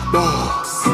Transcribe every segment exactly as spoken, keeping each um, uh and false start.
باز.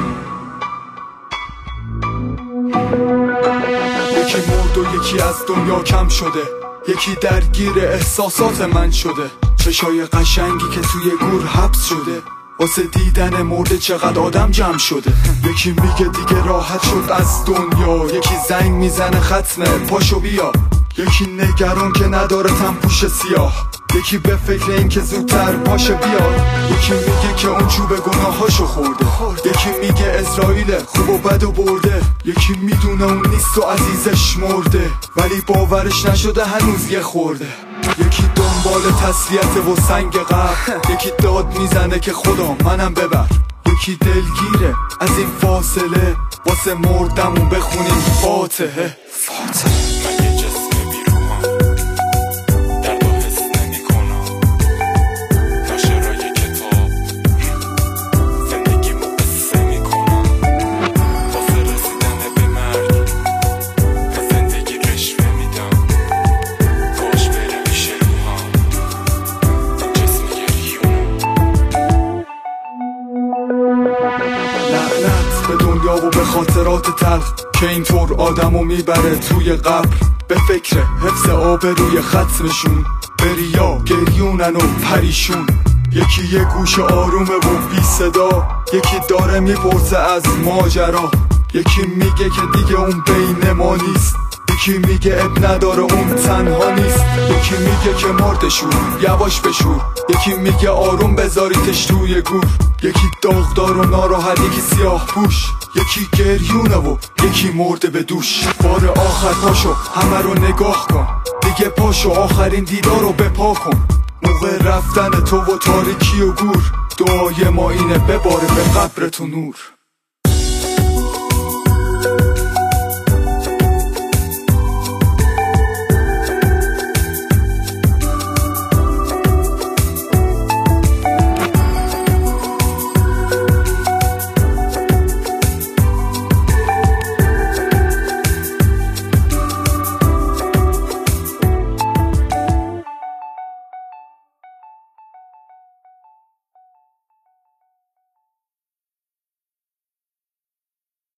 یکی مرد و یکی از دنیا کم شده، یکی درگیر احساسات من شده. چشای قشنگی که توی گور حبس شده، واسه دیدن مرده چقدر آدم جمع شده. یکی میگه دیگه راحت شد از دنیا، یکی زنگ میزنه ختمه پاشو بیا. یکی نگران که نداره تنپوش سیاه، یکی به فکر این که زودتر پاشه بیاد. یکی میگه که اون چوب گناهاشو خورده، یکی میگه اسرائیل خوب و بد و برده. یکی میدونه اون نیست و عزیزش مرده، ولی باورش نشده هنوز یه خورده. یکی دنبال تسلیت و سنگ قبر، یکی داد میزنه که خدا منم ببر. یکی دلگیره از این فاصله، واسه مردمون بخونیم فاتحه. فاتحه. لعنت به دنیا و به خاطرات تلخ که اینطور آدمو میبره توی قبر. به فکر حفظ آبروی ختمشون، به ریا گریونن و پریشون. یکی یه گوش آرومه و بی صدا، یکی داره میپرسه از ماجرا. یکی میگه که دیگه اون بین ما نیست، یکی میگه اب نداره اون تنها نیست. یکی میگه که مردشون یواش بشور، یکی میگه آروم بذاریتش توی گور. یکی داغدار و ناراحت، یکی سیاه پوش، یکی گریونه و یکی مرده به دوش. بار آخر پاشو همه رو نگاه کن، دیگه پاشو آخرین دیدار رو بپا کن. موقع رفتن تو و تاریکی و گور، دعای ما اینه بباره به قبر تو نور.